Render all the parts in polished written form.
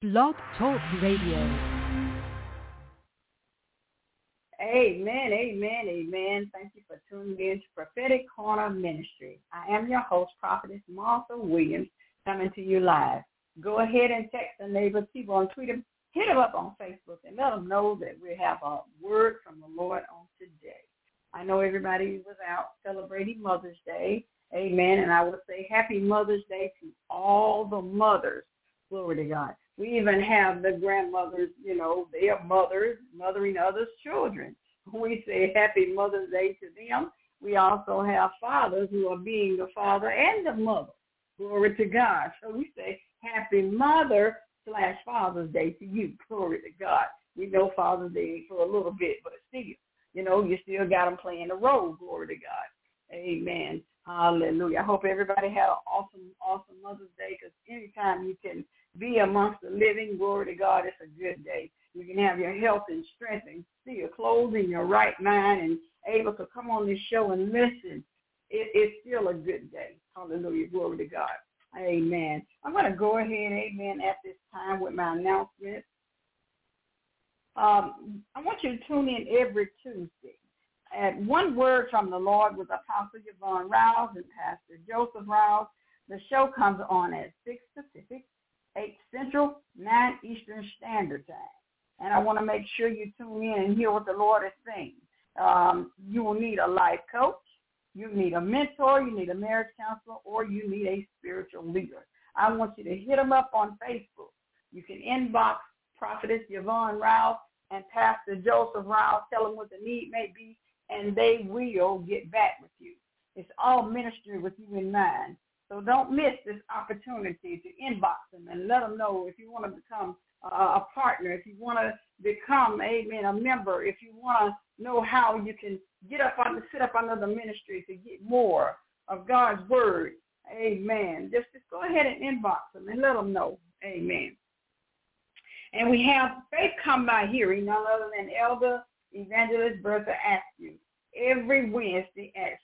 Blog Talk Radio. Amen, amen, amen. Thank you for tuning in to Prophetic Corner Ministry. I am your host, Prophetess Martha Williams, coming to you live. Go ahead and text a neighbor, people on Twitter, hit them up on Facebook, and let them know that we have a word from the Lord on today. I know everybody was out celebrating Mother's Day. Amen. And I would say happy Mother's Day to all the mothers. Glory to God. We even have the grandmothers, they are mothers, mothering others' children. We say happy Mother's Day to them. We also have fathers who are being the father and the mother. Glory to God. So we say happy Mother/Father's Day to you. Glory to God. We know Father's Day for a little bit, but still, you still got them playing the role. Glory to God. Amen. Hallelujah. I hope everybody had an awesome Mother's Day, because anytime you can be amongst the living, glory to God, it's a good day. You can have your health and strength and still clothed in your right mind and able to come on this show and listen. It's still a good day. Hallelujah. Glory to God. Amen. I'm going to go ahead, amen, at this time with my announcement. I want you to tune in every Tuesday at One Word from the Lord with Apostle Yvonne Rouse and Pastor Joseph Rouse. The show comes on at 6 Pacific, 8 Central, 9 Eastern Standard Time. And I want to make sure you tune in and hear what the Lord is saying. You will need a life coach, you need a mentor, you need a marriage counselor, or you need a spiritual leader. I want you to hit them up on Facebook. You can inbox Prophetess Yvonne Rouse and Pastor Joseph Rouse, tell them what the need may be, and they will get back with you. It's all ministry with you in mind. So don't miss this opportunity to inbox them and let them know if you want to become a partner, if you want to become, amen, a member, if you want to know how you can sit up under the ministry to get more of God's word. Amen. Just go ahead and inbox them and let them know. Amen. And we have Faith Come by Hearing, none other than Elder Evangelist Bertha Askew, every Wednesday at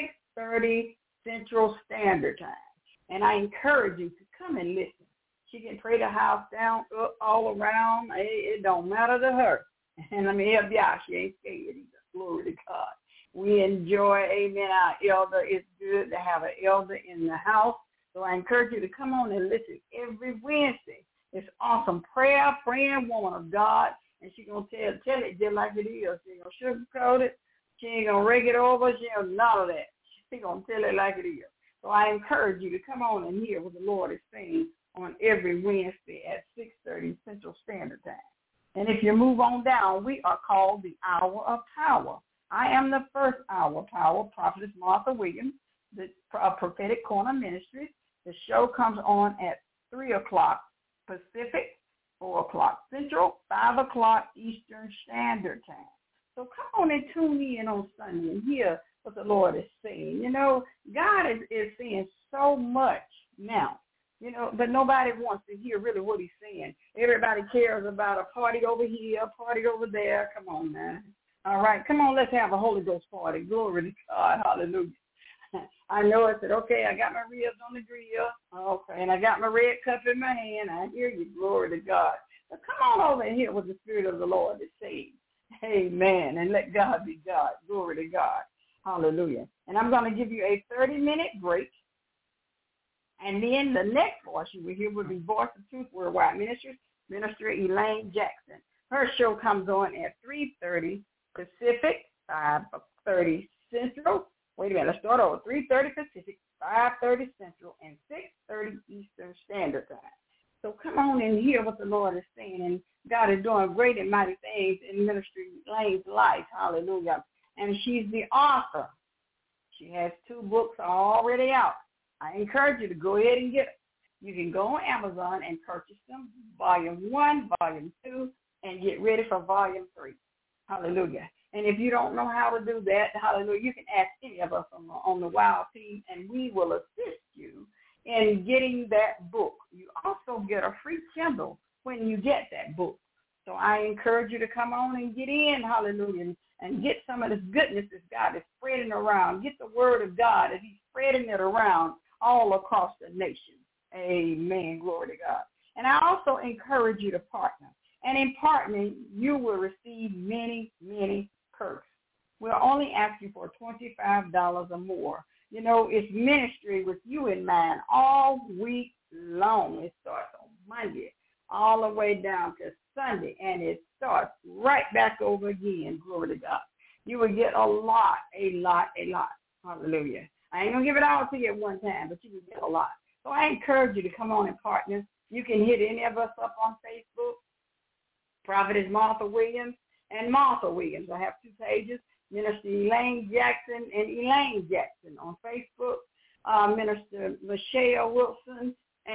6:30 Central Standard Time. And I encourage you to come and listen. She can pray the house down, up, all around. It don't matter to her. And let me help you out. She ain't scared either. Glory to God. We enjoy, amen, our elder. It's good to have an elder in the house. So I encourage you to come on and listen every Wednesday. It's awesome. Praying woman of God. And she's going to tell it just like it is. She ain't going to sugarcoat it. She ain't going to rig it over. She ain't none of that. She's going to tell it like it is. So I encourage you to come on and hear what the Lord is saying on every Wednesday at 6:30 Central Standard Time. And if you move on down, we are called the Hour of Power. I am the first Hour of Power, Prophetess Martha Williams, the Prophetic Corner Ministries. The show comes on at 3 o'clock Pacific, 4 o'clock Central, 5 o'clock Eastern Standard Time. So come on and tune in on Sunday and hear what the Lord is saying. God is saying so much now, but nobody wants to hear really what he's saying. Everybody cares about a party over here, a party over there. Come on now. All right, come on, let's have a Holy Ghost party. Glory to God. Hallelujah. I know I said, okay, I got my ribs on the grill. Okay, and I got my red cup in my hand. I hear you. Glory to God. So come on over and hear what the Spirit of the Lord is saying. Amen. And let God be God. Glory to God. Hallelujah. And I'm going to give you a 30-minute break. And then the next voice you will hear will be Voice of Truth Worldwide Ministries, Minister Elaine Jackson. Her show comes on at 3:30 Pacific, 5:30 Central. Wait a minute, let's start over. 3:30 Pacific, 5:30 Central, and 6:30 Eastern Standard Time. So come on and hear what the Lord is saying. And God is doing great and mighty things in Ministry Elaine's life. Hallelujah. And she's the author. She has 2 books already out. I encourage you to go ahead and get them. You can go on Amazon and purchase them, Volume 1, Volume 2, and get ready for Volume 3. Hallelujah. And if you don't know how to do that, hallelujah, you can ask any of us on the WOW team, and we will assist you in getting that book. You also get a free Kindle when you get that book. So I encourage you to come on and get in, hallelujah, and get some of this goodness that God is spreading around. Get the word of God as he's spreading it around all across the nation. Amen. Glory to God. And I also encourage you to partner. And in partnering, you will receive many, many perks. We'll only ask you for $25 or more. You know, it's ministry with you in mind all week long. It starts on Monday all the way down to Sunday, and it starts right back over again. Glory to God. You will get a lot. Hallelujah. I ain't going to give it all to you at one time, but you will get a lot. So I encourage you to come on and partner. You can hit any of us up on Facebook. Prophetess Martha Williams and Martha Williams. I have 2 pages. Minister Elaine Jackson and Elaine Jackson on Facebook. Minister Michelle Wilson,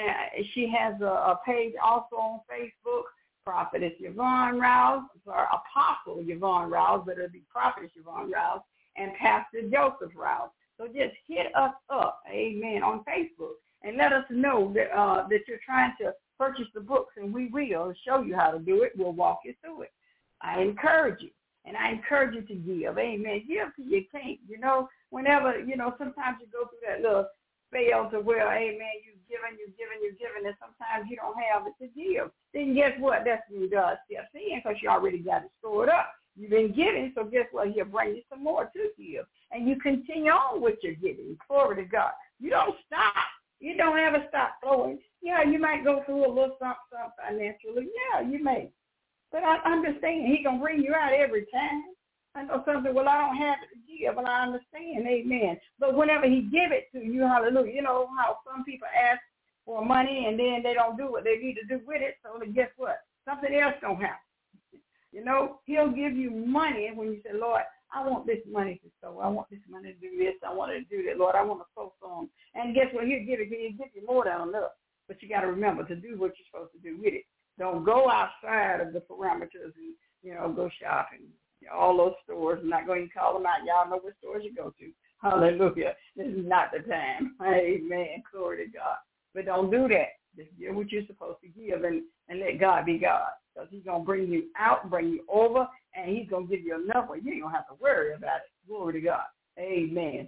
she has a page also on Facebook. Prophetess Yvonne Rouse, or Apostle Yvonne Rouse, but it'll be Prophetess Yvonne Rouse, and Pastor Joseph Rouse. So just hit us up, amen, on Facebook, and let us know that you're trying to purchase the books, and we will show you how to do it. We'll walk you through it. I encourage you. And I encourage you to give. Amen. Give till you can't. You know, whenever, you know, sometimes you go through that little spell to where, amen, you're giving, and sometimes you don't have it to give. Then guess what? That's when God steps in because you already got it stored up. You've been giving, so guess what? He'll bring you some more to give. And you continue on with your giving. Glory to God. You don't stop. You don't ever stop flowing. Yeah, you might go through a little something financially. Yeah, you may. But I understand he's going to bring you out every time. I know something, well, I don't have it to give, but I understand, amen. But whenever he give it to you, hallelujah, you know how some people ask for money and then they don't do what they need to do with it, so guess what? Something else going to happen. You know, he'll give you money when you say, Lord, I want this money to sow. I want this money to do this. I want to do that. Lord, I want to sow some. And guess what? He'll give you more than enough. But you got to remember to do what you're supposed to do with it. Don't go outside of the parameters and, you know, go shopping. All those stores, I'm not going to call them out. Y'all know what stores you go to. Hallelujah. This is not the time. Amen. Glory to God. But don't do that. Just give what you're supposed to give and let God be God. Because he's going to bring you out, bring you over, and he's going to give you enough where you ain't going to have to worry about it. Glory to God. Amen.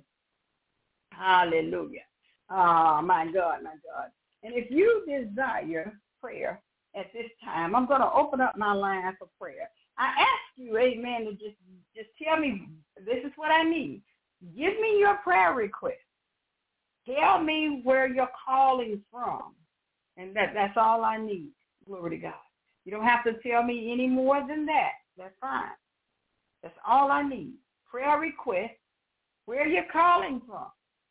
Hallelujah. My God, my God. And if you desire prayer at this time, I'm going to open up my line for prayer. I ask you, amen, to just tell me, this is what I need. Give me your prayer request. Tell me where you're calling from. And that's all I need. Glory to God. You don't have to tell me any more than that. That's fine. That's all I need. Prayer request, where you're calling from.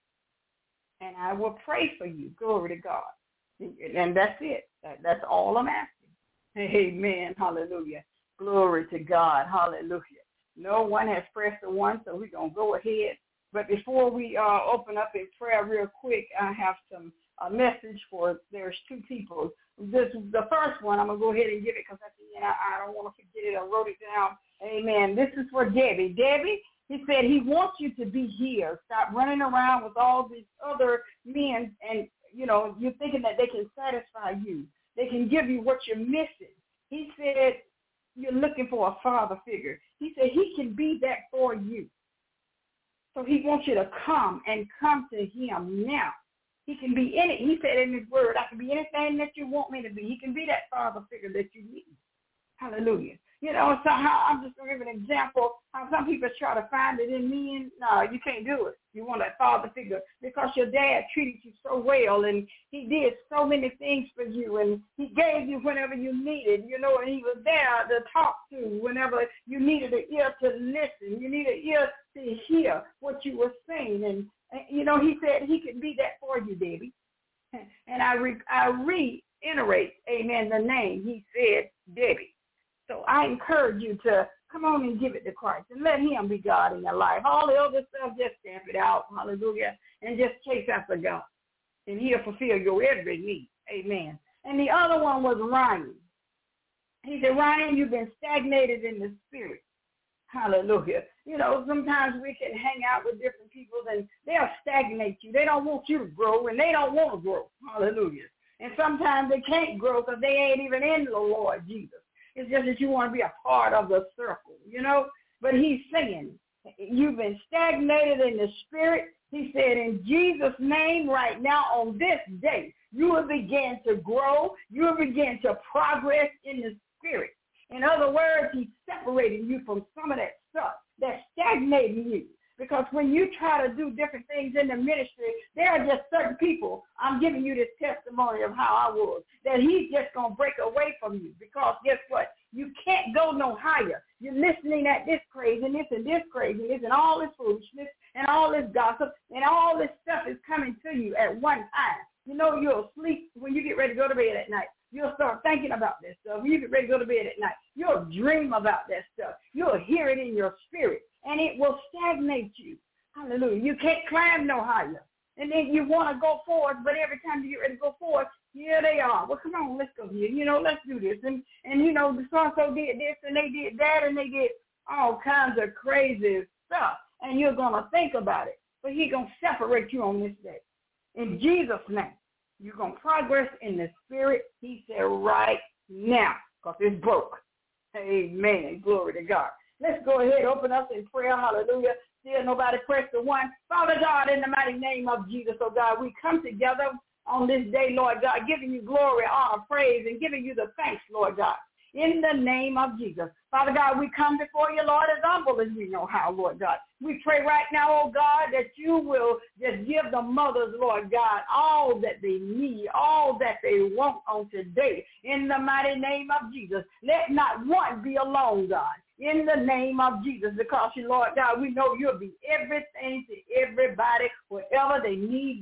And I will pray for you. Glory to God. And that's it. That's all I'm asking. Amen. Hallelujah. Glory to God. Hallelujah. No one has pressed the one, so we're going to go ahead. But before we open up in prayer real quick, I have a message for, there's 2 people. The first one, I'm going to go ahead and give it because at the end I don't want to forget it. I wrote it down. Amen. This is for Debbie. Debbie, he said he wants you to be here. Stop running around with all these other men and, you know, you're thinking that they can satisfy you. They can give you what you're missing. He said you're looking for a father figure. He said he can be that for you. So he wants you to come to him now. He can be in it. He said in his word, I can be anything that you want me to be. He can be that father figure that you need. Hallelujah. You know, so I'm just going to give an example how some people try to find it in men. No, you can't do it. You want that father figure because your dad treated you so well and he did so many things for you and he gave you whenever you needed, you know, and he was there to talk to whenever you needed an ear to listen. You need an ear to hear what you were saying. And you know, he said he can be that for you, Debbie. And I reiterate, amen, the name. He said Debbie. So I encourage you to come on and give it to Christ and let him be God in your life. All the other stuff, just stamp it out, hallelujah, and just chase after God. And he'll fulfill your every need, amen. And the other one was Ryan. He said, Ryan, you've been stagnated in the spirit. Hallelujah. You know, sometimes we can hang out with different people and they'll stagnate you. They don't want you to grow and they don't want to grow. Hallelujah. And sometimes they can't grow because they ain't even in the Lord Jesus. It's just that you want to be a part of the circle, you know. But he's saying, you've been stagnated in the spirit. He said, in Jesus' name right now on this day, you will begin to grow. You will begin to progress in the spirit. In other words, he's separating you from some of that stuff that's stagnating you. Because when you try to do different things in the ministry, there are just certain people, I'm giving you this testimony of how I was, that he's just going to break away from you. Because guess what? You can't go no higher. You're listening at this craziness and this craziness and all this foolishness and all this gossip and all this stuff is coming to you at one time. You know, you'll sleep when you get ready to go to bed at night. You'll start thinking about that stuff. When you get ready to go to bed at night, you'll dream about that stuff. You'll hear it in your spirit, and it will stagnate you. Hallelujah. You can't climb no higher. And then you want to go forward, but every time you get ready to go forward, here they are. Well, come on, let's go here. You know, let's do this. And you know, the so-and-so did this, and they did that, and they did all kinds of crazy stuff. And you're going to think about it. But he's going to separate you on this day. In Jesus' name, you're going to progress in the spirit, he said, right now, because it's broke. Amen. Glory to God. Let's go ahead, open up in prayer. Hallelujah. Still nobody press the one. Father God, in the mighty name of Jesus, oh God, we come together on this day, Lord God, giving you glory, honor, praise, and giving you the thanks, Lord God. In the name of Jesus. Father God, we come before you, Lord, as humble as we know how, Lord God. We pray right now, oh God, that you will just give the mothers, Lord God, all that they need, all that they want on today. In the mighty name of Jesus. Let not one be alone, God. In the name of Jesus, because you, Lord God, we know you'll be everything to everybody, whatever they need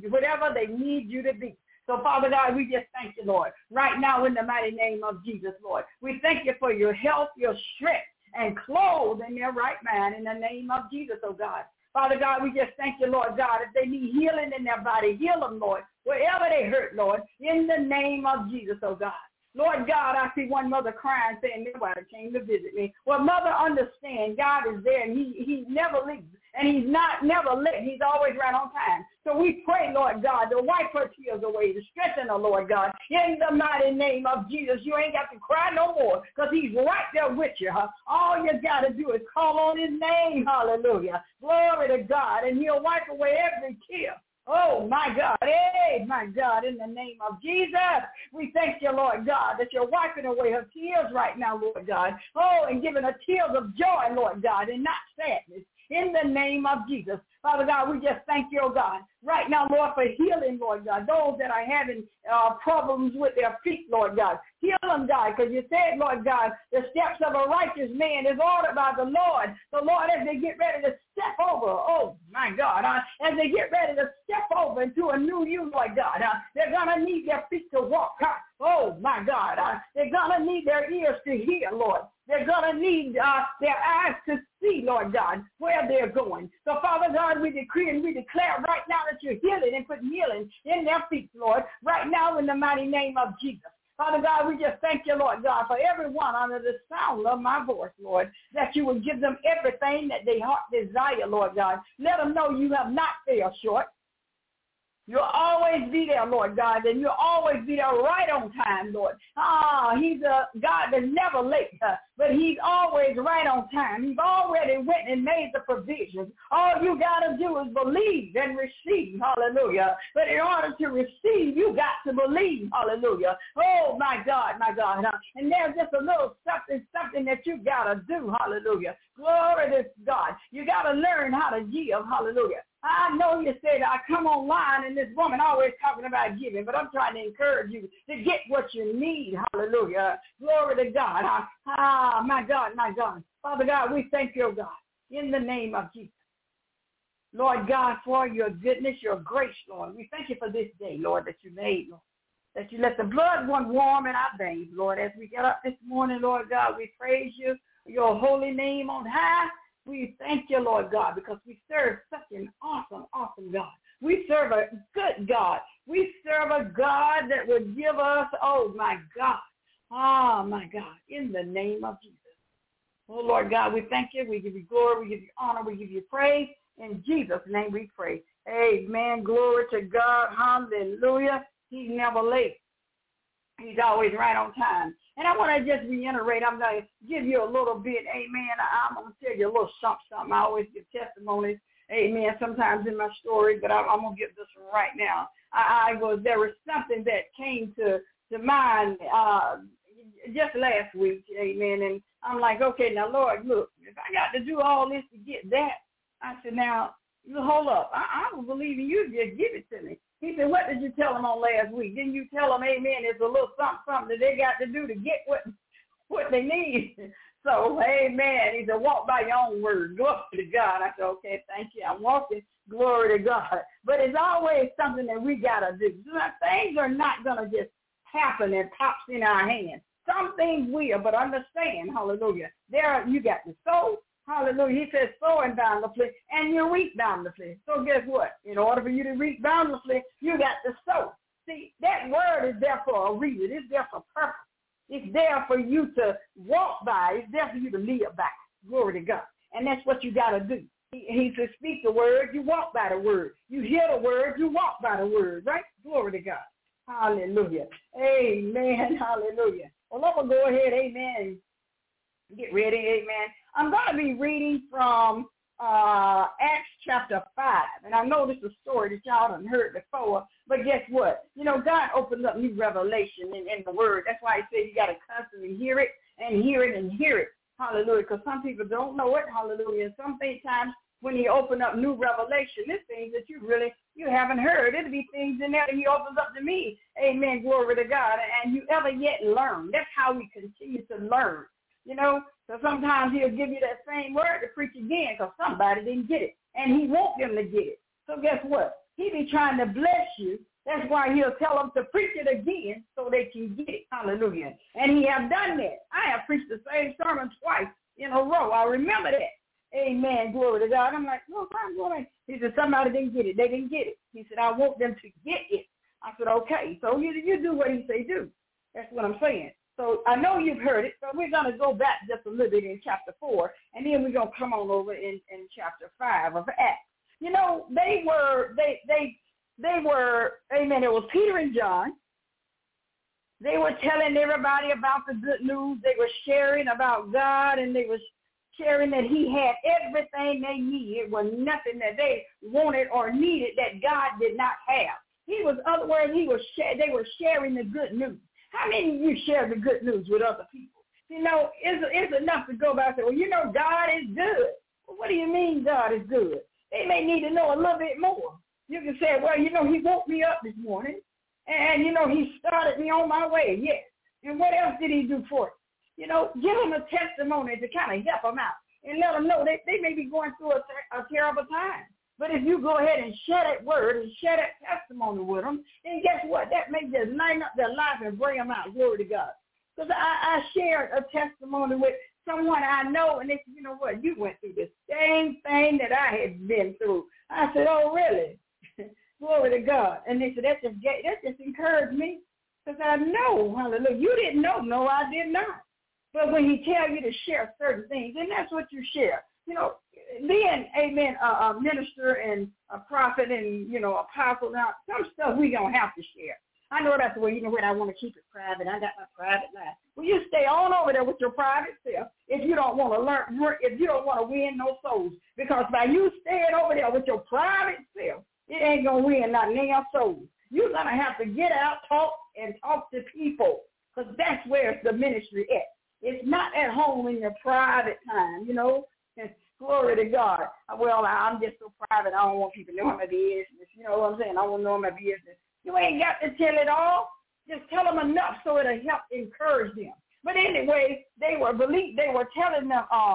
you to be. So, Father God, we just thank you, Lord, right now in the mighty name of Jesus, Lord. We thank you for your health, your strength, and clothed in their right mind in the name of Jesus, oh God. Father God, we just thank you, Lord God. If they need healing in their body, heal them, Lord. Wherever they hurt, Lord, in the name of Jesus, oh God. Lord God, I see one mother crying, saying, nobody came to visit me. Well, mother, understand, God is there, and he never leaves. And he's never late. He's always right on time. So we pray, Lord God, to wipe her tears away, to strengthen her, Lord God. In the mighty name of Jesus, you ain't got to cry no more because he's right there with you. Huh? All you got to do is call on his name. Hallelujah. Glory to God. And he'll wipe away every tear. Oh, my God. Hey, my God, in the name of Jesus, we thank you, Lord God, that you're wiping away her tears right now, Lord God. Oh, and giving her tears of joy, Lord God, and not sadness. In the name of Jesus. Father God, we just thank you, oh God, right now, Lord, for healing, Lord God, those that are having problems with their feet, Lord God. Heal them, God, because you said, Lord God, the steps of a righteous man is ordered by the Lord. So, Lord, as they get ready to step over, oh, my God, as they get ready to step over into a new you, Lord God, they're going to need their feet to walk. Oh, my God, they're going to need their ears to hear, Lord. They're going to need their eyes to see, Lord God, where they're going. So, Father God, we decree and we declare right now that you're healing and putting healing in their feet, Lord, right now in the mighty name of Jesus. Father God, we just thank you, Lord God, for everyone under the sound of my voice, Lord, that you will give them everything that they heart desire, Lord God. Let them know you have not failed short. You'll always be there, Lord God, and you'll always be there right on time, Lord. He's a God that's never late, but he's always right on time. He's already went and made the provisions. All you got to do is believe and receive, hallelujah. But in order to receive, you got to believe, hallelujah. Oh, my God, my God. And there's just a little something that you got to do, hallelujah. Glory to God. You got to learn how to give, hallelujah. I know you said I come online and this woman always talking about giving, but I'm trying to encourage you to get what you need. Hallelujah. Glory to God. My God, my God. Father God, we thank you, God, in the name of Jesus. Lord God, for your goodness, your grace, Lord. We thank you for this day, Lord, that you made, Lord. That you let the blood run warm in our veins, Lord. As we get up this morning, Lord God, we praise you, your holy name on high. We thank you, Lord God, because we serve such an awesome, awesome God. We serve a good God. We serve a God that will give us, oh, my God, in the name of Jesus. Oh, Lord God, we thank you. We give you glory. We give you honor. We give you praise. In Jesus' name we pray. Amen. Glory to God. Hallelujah. He's never late. He's always right on time. And I want to just reiterate, I'm going to give you a little bit, amen. I'm going to tell you a little something. I always give testimonies amen, sometimes in my story, but I'm going to get this one right now. There was something that came to mind just last week, amen, and I'm like, okay, now, Lord, look, if I got to do all this to get that, I said, now, hold up, I don't believe in you, just give it to me. He said, what did you tell them on last week? Didn't you tell them, amen, it's a little something that they got to do to get what they need? So, amen. He said, walk by your own word. Glory to God. I said, okay, thank you. I'm walking. Glory to God. But it's always something that we got to do. Things are not going to just happen and pops in our hands. Some things will, but understand, hallelujah, you got to sow. Hallelujah. He says, sow bountifully, and you reap bountifully. So guess what? In order for you to reap bountifully, you got to sow. See, that word is there for a reason. It's there for purpose. It's there for you to walk by. It's there for you to live by. Glory to God. And that's what you got to do. He says, speak the word, you walk by the word. You hear the word, you walk by the word, right? Glory to God. Hallelujah. Amen. Hallelujah. Well, I'm going to go ahead, amen, get ready, amen. I'm going to be reading from Acts chapter 5. And I know this is a story that y'all done heard before, but guess what? You know, God opened up new revelation in the word. That's why he said you got to constantly hear it and hear it and hear it. Hallelujah. Because some people don't know it. Hallelujah. And sometimes when he opened up new revelation, there's things that you haven't heard. It'll be things in there that he opens up to me. Amen. Glory to God. And you ever yet learn. That's how we continue to learn. You know, so sometimes he'll give you that same word to preach again because somebody didn't get it. And he wants them to get it. So guess what? He be trying to bless you. That's why he'll tell them to preach it again so they can get it. Hallelujah. And he have done that. I have preached the same sermon twice in a row. I remember that. Amen. Glory to God. I'm like, oh, I'm going. He said, somebody didn't get it. They didn't get it. He said, I want them to get it. I said, okay. So you do what he say do. That's what I'm saying. So I know you've heard it, so we're going to go back just a little bit in chapter 4, and then we're going to come on over in chapter 5 of Acts. You know, they were, amen, it was Peter and John. They were telling everybody about the good news. They were sharing about God, and they were sharing that he had everything they needed. It was nothing that they wanted or needed that God did not have. They were sharing the good news. How many of you share the good news with other people? You know, it's enough to go back and say, well, you know, God is good. Well, what do you mean God is good? They may need to know a little bit more. You can say, well, you know, he woke me up this morning, and, you know, he started me on my way, yes. And what else did he do for you? You know, give them a testimony to kind of help them out and let them know they may be going through a terrible time. But if you go ahead and share that word and share that testimony with them, then guess what? That may just lighten up their life and bring them out. Glory to God. Because I shared a testimony with someone I know, and they said, you know what? You went through the same thing that I had been through. I said, oh, really? Glory to God. And they said, that just encouraged me because I know, hallelujah. You didn't know. No, I did not. But when he tells you to share certain things, then that's what you share. You know, being, amen, a minister and a prophet and, you know, apostle, now, some stuff we don't have to share. I know that's the way, you know what, I want to keep it private. I got my private life. Well, you stay on over there with your private self if you don't want to learn, if you don't want to win no souls. Because by you staying over there with your private self, it ain't going to win not damn souls. You're going to have to get out, talk to people because that's where the ministry at. It's not at home in your private time, you know. Glory to God. Well, I'm just so private. I don't want people knowing my business. You know what I'm saying? I want to know my business. You ain't got to tell it all. Just tell them enough so it'll help encourage them. But anyway, they were telling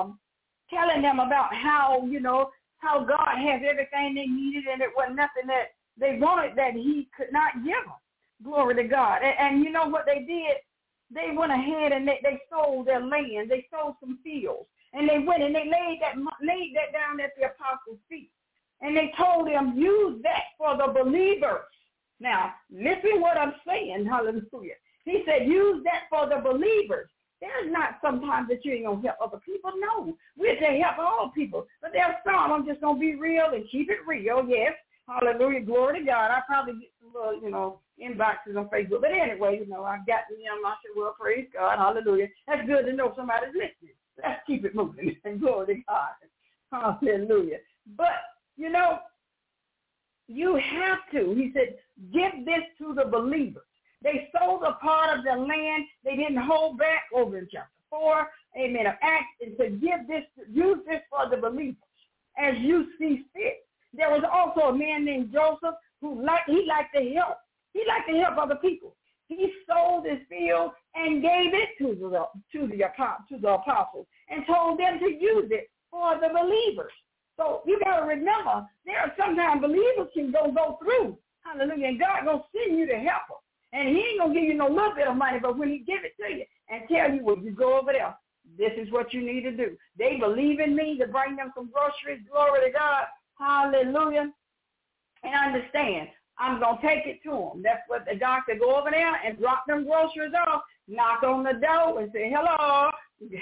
them about how, you know, how God has everything they needed, and it was nothing that they wanted that he could not give them. Glory to God. And you know what they did? They went ahead and they sold their land. They sold some fields. And they went and they laid that down at the apostles' feet. And they told them, use that for the believers. Now, listen what I'm saying, hallelujah. He said, use that for the believers. There's not sometimes that you ain't going to help other people. No, we're to help all people. But there's some, I'm just going to be real and keep it real, yes. Hallelujah, glory to God. I probably get some little, you know, inboxes on Facebook. But anyway, you know, I got them. I said, well, praise God, hallelujah. That's good to know somebody's listening. Let's keep it moving. And glory to God. Hallelujah. But You know, you have to. He said, give this to the believers. They sold a part of their land. They didn't hold back over in chapter 4, amen, of Acts, and said, use this for the believers as you see fit. There was also a man named Joseph who liked to help. He liked to help other people. He sold his field and gave it to the apostles and told them to use it for the believers. So you got to remember, there are sometimes believers can go through, hallelujah, and God going to send you to help them. And he ain't going to give you no little bit of money, but when he give it to you and tell you, well, you go over there, this is what you need to do. They believe in me to bring them some groceries, glory to God, hallelujah, and understand. I'm going to take it to them. That's what the doctor go over there and drop them groceries off, knock on the door and say, hello,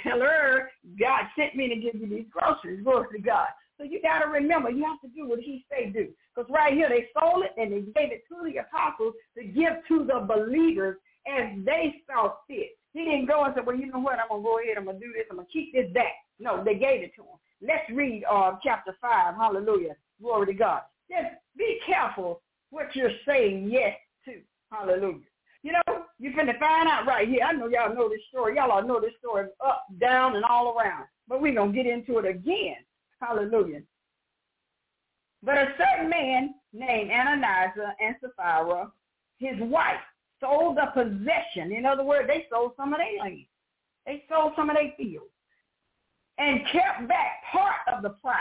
God sent me to give you these groceries, glory to God. So you got to remember, you have to do what he say do. Because right here, they sold it and they gave it to the apostles to give to the believers as they saw fit. He didn't go and say, well, you know what, I'm going to go ahead, I'm going to do this, I'm going to keep this back. No, they gave it to them. Let's read chapter 5, hallelujah, glory to God. Just be careful what you're saying yes to, hallelujah. You know, you're finna find out right here. I know y'all know this story. Y'all all know this story up, down, and all around. But we're going to get into it again. Hallelujah. But a certain man named Ananias and Sapphira, his wife, sold a possession. In other words, they sold some of their land. They sold some of their fields and kept back part of the price.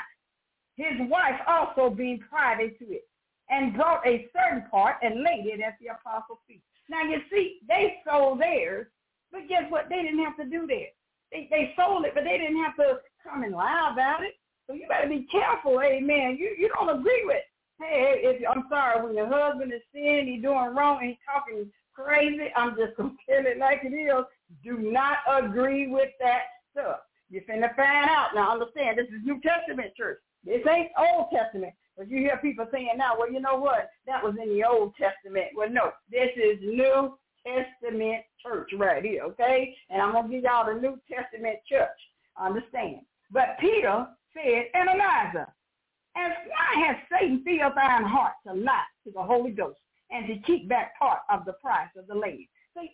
His wife also being privy to it and brought a certain part and laid it at the apostles' feet. Now, you see, they sold theirs, but guess what? They didn't have to do that. They sold it, but they didn't have to come and lie about it. So you better be careful, amen. You don't agree with, hey, I'm sorry, when your husband is sinning, he's doing wrong, and he's talking crazy, I'm just going to tell it like it is. Do not agree with that stuff. You're finna find out. Now, understand, this is New Testament church. This ain't Old Testament. But you hear people saying now, well, you know what? That was in the Old Testament. Well, no, this is New Testament church right here, okay? And I'm going to give y'all the New Testament church. Understand? But Peter said, Ananias, as why has Satan filled thine heart to lie to the Holy Ghost and to keep back part of the price of the land? See,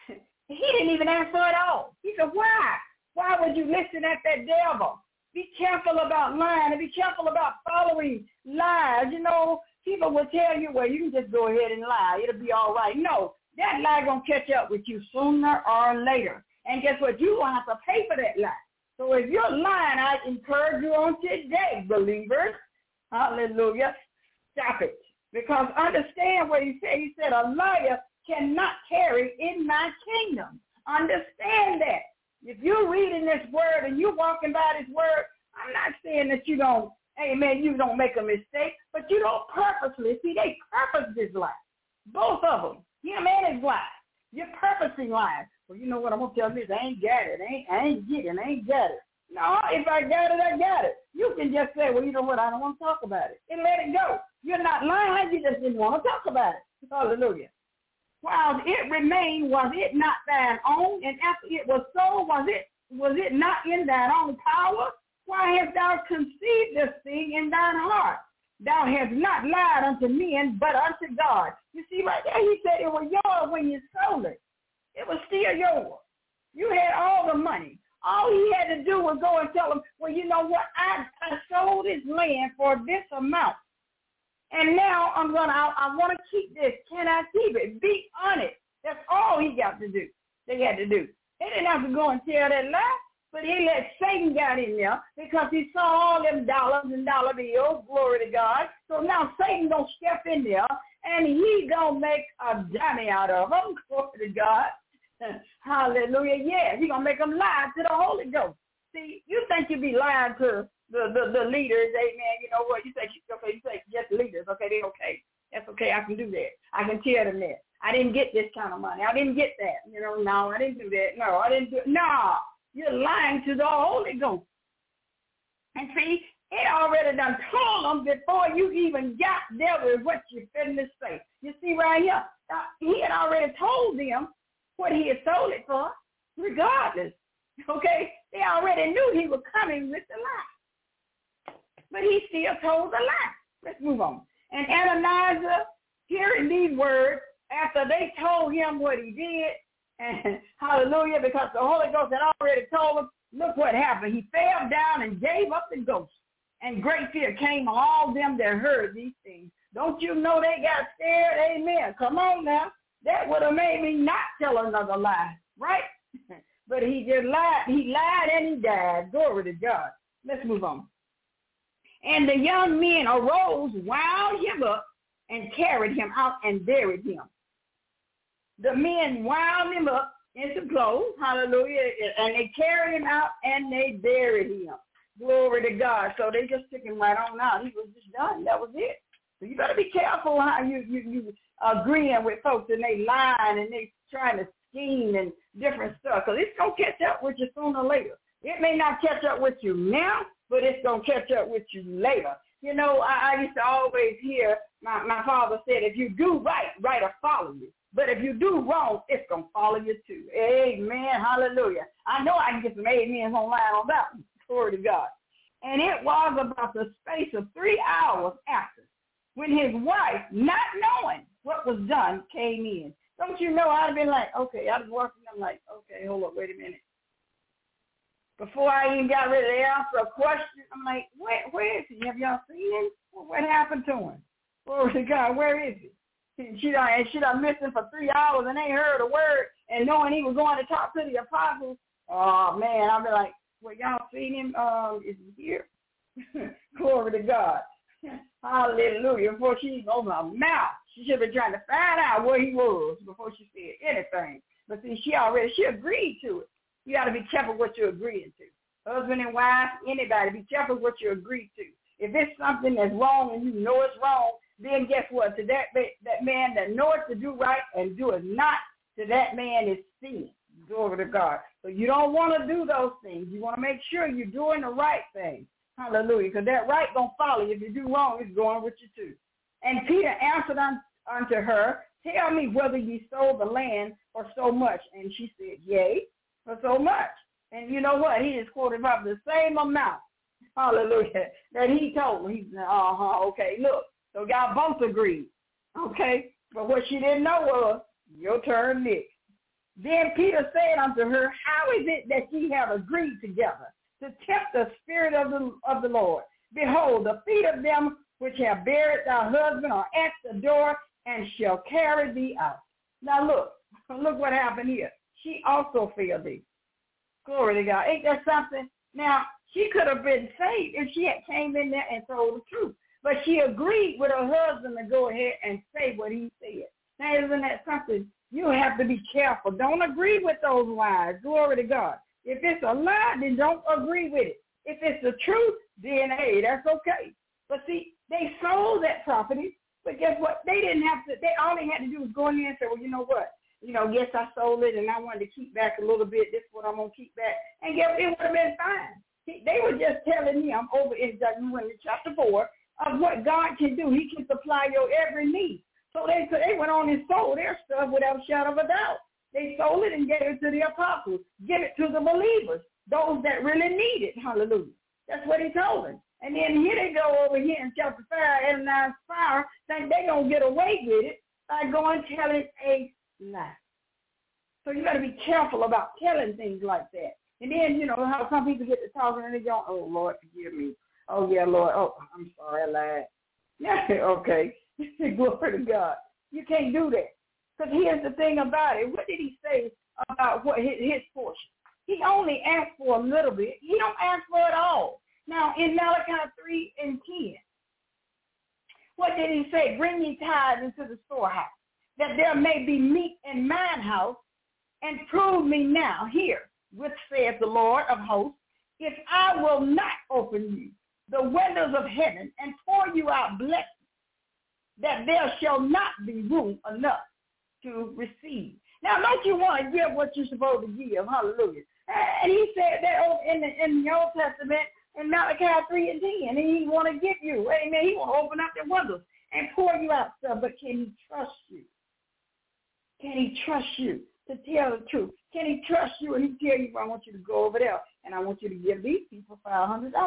he didn't even answer at all. He said, why? Why would you listen at that devil? Be careful about lying and be careful about following lies. You know, people will tell you, well, you can just go ahead and lie. It'll be all right. No, that lie going to catch up with you sooner or later. And guess what? You going to have to pay for that lie. So if you're lying, I encourage you on today, believers. Hallelujah. Stop it. Because understand what he said. He said a liar cannot tarry in my kingdom. Understand that. If you're reading this word and you're walking by this word, I'm not saying that you don't, amen, you don't make a mistake, but you don't purposely. See, they purpose this lie. Both of them, him and his wife. You're purposing lies. Well, you know what, I'm going to tell this, I ain't got it. I ain't got it. No, if I got it, I got it. You can just say, well, you know what, I don't want to talk about it. And let it go. You're not lying, you just didn't want to talk about it. Hallelujah. While it remained, was it not thine own? And after it was sold, was it not in thine own power? Why hast thou conceived this thing in thine heart? Thou hast not lied unto men, but unto God. You see right there, he said it was yours when you sold it. It was still yours. You had all the money. All he had to do was go and tell him, well, you know what, I sold this land for this amount. And now I want to keep this. Can I keep it? Be honest. That's all he got to do. They had to do. They didn't have to go and tell that lie, but he let Satan get in there because he saw all them dollars and dollar bills. Glory to God. So now Satan gonna step in there and he gonna make a dummy out of them. Glory to God. Hallelujah. Yeah, he gonna make them lie to the Holy Ghost. See, you think you be lying to the leaders, amen, you know what, you say just leaders, okay, they okay. That's okay, I can do that. I can tell them that. I didn't get this kind of money. I didn't get that. You know, no, I didn't do that. No, I didn't do it. No, you're lying to the Holy Ghost. And see, it already done told them before you even got there with what you're finna say. You see right here, he had already told them what he had sold it for, regardless. Okay? They already knew he was coming with the lie. But he still told a lie. Let's move on. And Ananias, hearing these words, after they told him what he did, and hallelujah, because the Holy Ghost had already told him, look what happened. He fell down and gave up the ghost. And great fear came on all them that heard these things. Don't you know they got scared? Amen. Come on now. That would have made me not tell another lie, right? But he just lied. He lied and he died. Glory to God. Let's move on. And the young men arose, wound him up, and carried him out and buried him. The men wound him up in some clothes, hallelujah, and they carried him out and they buried him. Glory to God. So they just took him right on out. He was just done. That was it. So you better be careful how you agreeing with folks and they lying and they trying to scheme and different stuff, because it's going to catch up with you sooner or later. It may not catch up with you now, but it's going to catch up with you later. You know, I used to always hear my father said, if you do right, right will follow you. But if you do wrong, it's going to follow you too. Amen. Hallelujah. I know I can get some amens online on that one. Glory to God. And it was about the space of 3 hours after when his wife, not knowing what was done, came in. Don't you know, I'd have been like, okay, I'd be walking, I'm like, okay, hold up, wait a minute. Before I even got ready to answer a question, I'm like, where is he? Have y'all seen him? What happened to him? Glory to God, where is he? And she done missed him for 3 hours and ain't heard a word, and knowing he was going to talk to the apostles. Oh, man, I'll be like, well, y'all seen him? Is he here? Glory to God. Hallelujah. Before she even opened her mouth, she should have been trying to find out where he was before she said anything. But see, she agreed to it. You got to be careful what you're agreeing to. Husband and wife, anybody, be careful what you agree to. If it's something that's wrong and you know it's wrong, then guess what? To that man that knows to do right and do it not, to that man is sin. Glory to God. So you don't want to do those things. You want to make sure you're doing the right thing. Hallelujah. Because that right going to follow you. If you do wrong, it's going with you too. And Peter answered unto her, tell me whether ye sold the land for so much. And she said, yea, for so much. And you know what? He is quoted about the same amount. Hallelujah. That he told me. He said, okay, look. So y'all both agreed. Okay. But what she didn't know was, your turn next. Then Peter said unto her, how is it that ye have agreed together to tempt the Spirit of the Lord? Behold, the feet of them which have buried thy husband are at the door, and shall carry thee out. Now look what happened here. She also fell dead. Glory to God. Ain't that something? Now, she could have been saved if she had came in there and told the truth. But she agreed with her husband to go ahead and say what he said. Now, isn't that something? You have to be careful. Don't agree with those lies. Glory to God. If it's a lie, then don't agree with it. If it's the truth, then, hey, that's okay. But see, they sold that property, but guess what? They didn't have to. All they had to do was go in there and say, well, you know what? Yes, I sold it, and I wanted to keep back a little bit. This is what I'm going to keep back. And guess it would have been fine. They were just telling him over in chapter 4 of what God can do. He can supply your every need. So they went on and sold their stuff without a shadow of a doubt. They sold it and gave it to the apostles, give it to the believers, those that really need it. Hallelujah. That's what he told them. And then here they go over here in chapter 5, Ananias fire, think they're going to get away with it by going telling a lie. So you got to be careful about telling things like that. And then, how some people get to talking and they go, oh, Lord, forgive me. Oh, yeah, Lord. Oh, I'm sorry, I lied. Yeah, okay. Glory to God. You can't do that. Because here's the thing about it. What did he say about what his portion? He only asked for a little bit. He don't ask for it all. Now, in Malachi 3:10, what did he say? Bring ye tithes into the storehouse, that there may be meat in mine house, and prove me now here, which saith the Lord of hosts, if I will not open you the windows of heaven and pour you out blessings, that there shall not be room enough to receive. Now, don't you want to give what you're supposed to give? Hallelujah. And he said that in the Old Testament, in Malachi 3:10, and he want to give you, amen, he want to open up the windows and pour you out stuff, but can he trust you? Can he trust you to tell the truth? Can he trust you and he tell you, I want you to go over there and I want you to give these people $500?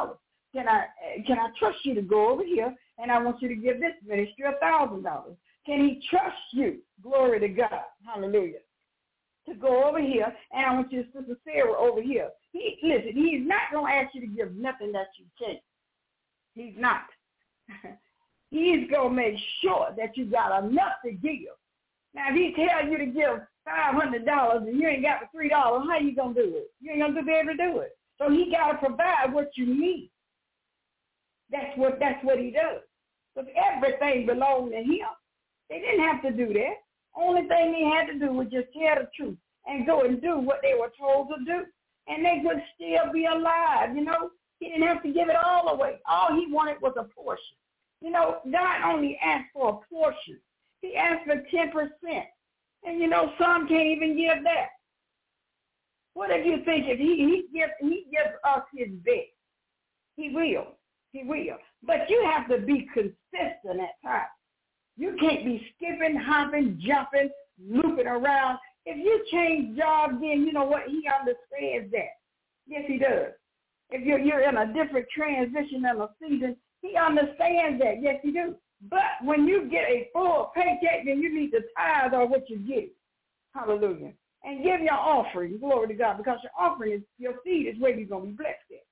can I trust you to go over here, and I want you to give this ministry $1,000? Can he trust you? Glory to God. Hallelujah. To go over here, and I want you to Sister Sarah over here. Listen, he's not going to ask you to give nothing that you can't. He's not. He's going to make sure that you got enough to give. Now, if he tells you to give $500 and you ain't got the $3, how you going to do it? You ain't going to be able to do it. So he got to provide what you need. That's what he does. Because everything belonged to him. They didn't have to do that. Only thing they had to do was just tell the truth and go and do what they were told to do. And they would still be alive, you know. He didn't have to give it all away. All he wanted was a portion. You know, God only asked for a portion. He asked for 10%. And, you know, some can't even give that. What if you think if he gives us his best? He will. He will. But you have to be consistent at times. You can't be skipping, hopping, jumping, looping around. If you change jobs, then you know what? He understands that. Yes, he does. If you're in a different transition in a season, he understands that. Yes, he does. But when you get a full paycheck, then you need to tithe on what you get. Hallelujah. And give your offering, glory to God, because your offering is, your seed is where you're going to be blessed at.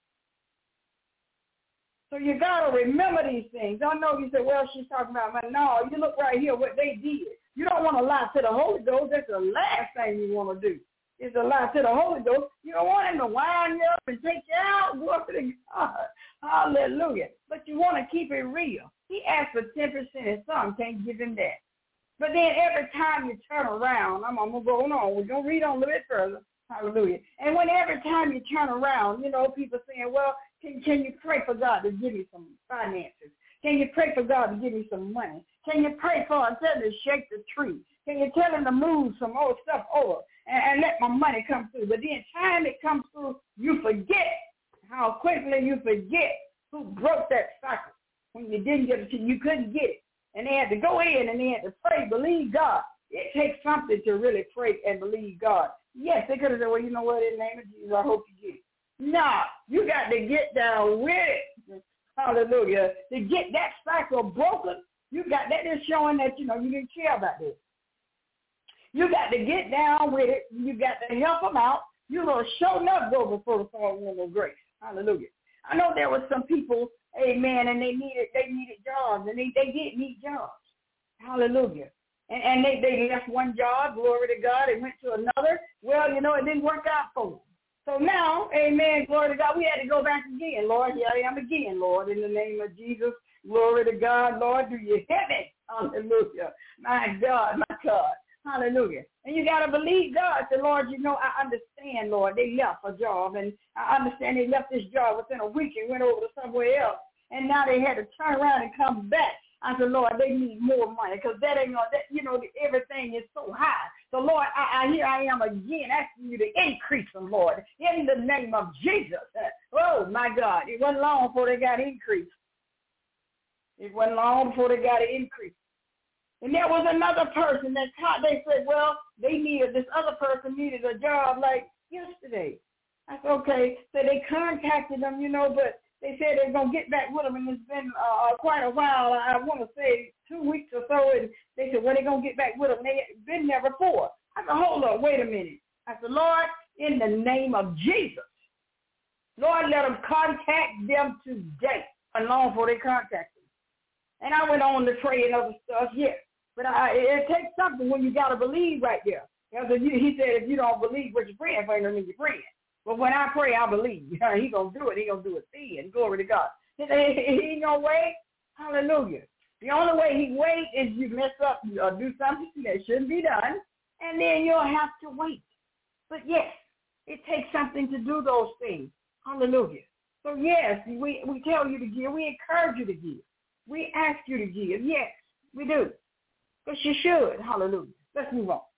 So you got to remember these things. I know you say, well, she's talking about money. No, you look right here what they did. You don't want to lie to the Holy Ghost. That's the last thing you want to do is to lie to the Holy Ghost. You don't want him to wind you up and take you out. Glory to God. Hallelujah. But you want to keep it real. He asked for 10% and some can't give him that. But then every time you turn around, I'm going to go on. We're going to read on a little bit further. Hallelujah. And when every time you turn around, you know, people saying, well, can you pray for God to give you some finances? Can you pray for God to give you some money? Can you pray for him, tell him to shake the tree? Can you tell him to move some old stuff over and let my money come through? But then time it comes through, you forget how quickly you forget who broke that cycle. When you didn't get it, you couldn't get it. And they had to go in and they had to pray, believe God. It takes something to really pray and believe God. Yes, they could have said, well, you know what, in the name of Jesus, I hope you get it. No, you got to get down with it. Hallelujah. To get that cycle broken, you got that is showing that, you know, you didn't care about this. You got to get down with it. You got to help them out. You're going to show enough go before the throne of grace. Hallelujah. I know there were some people, amen, and they needed jobs, and they did need jobs. Hallelujah. And they left one job, glory to God, and went to another. Well, you know, it didn't work out for them. So now, amen, glory to God, we had to go back again. Lord, here I am again, Lord, in the name of Jesus. Glory to God, Lord, do you hear me? Hallelujah. My God, my God. Hallelujah. And you got to believe God. Say, Lord, you know, I understand, Lord, they left a job, and I understand they left this job within a week and went over to somewhere else. And now they had to turn around and come back. I said, Lord, they need more money because that ain't gonna, you know, everything is so high. So, Lord, here I am again asking you to increase them, Lord, in the name of Jesus. Oh, my God. It wasn't long before they got increased. It wasn't long before they got an increase. And there was another person that they said, well, this other person needed a job like yesterday. I said, okay. So they contacted them, you know, but they said they're going to get back with them, and it's been quite a while. I want to say 2 weeks or so, and they said, well, they're going to get back with them. They had been there before. I said, hold up, wait a minute. I said, Lord, in the name of Jesus, Lord, let them contact them today, long before they contact them. And I went on to pray and other stuff, yes. But it takes something when you got to believe right there. He said, if you don't believe what you're praying for, you don't need your praying. But when I pray, I believe. He's going to do it. He's going to do it then. Glory to God. He ain't going to wait. Hallelujah. The only way he waits is you mess up or do something that shouldn't be done, and then you'll have to wait. But, yes, it takes something to do those things. Hallelujah. So, yes, we tell you to give. We encourage you to give. We ask you to give. Yes, we do. Because you should. Hallelujah. Let's move on.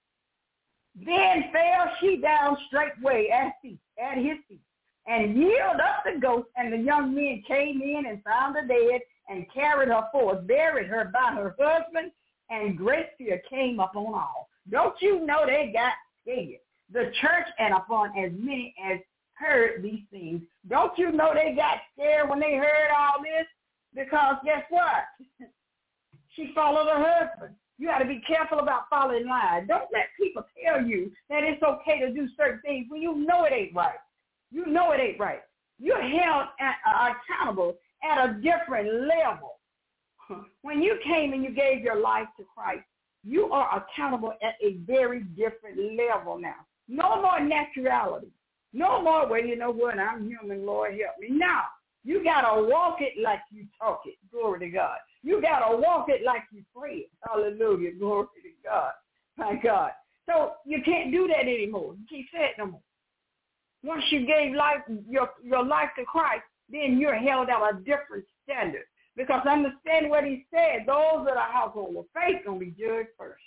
Then fell she down straightway at his feet, and yielded up the ghost, and the young men came in and found her dead, and carried her forth, buried her by her husband, and great fear came upon all. Don't you know they got scared? The church and upon as many as heard these things. Don't you know they got scared when they heard all this? Because guess what? She followed her husband. You got to be careful about following lies. Don't let people tell you that it's okay to do certain things when you know it ain't right. You know it ain't right. You're held accountable at a different level. When you came and you gave your life to Christ, you are accountable at a very different level now. No more naturality. No more, well, you know what, I'm human, Lord, help me. Now, you got to walk it like you talk it. Glory to God. You got to walk it like you pray it. Hallelujah. Glory to God. My God. So you can't do that anymore. You can't say it no more. Once you gave life, your life to Christ, then you're held at a different standard. Because understand what he said, those that are household of faith going to be judged first.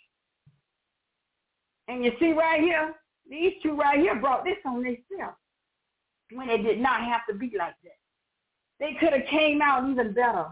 And you see right here, these two right here brought this on themselves when they did not have to be like that. They could have came out even better.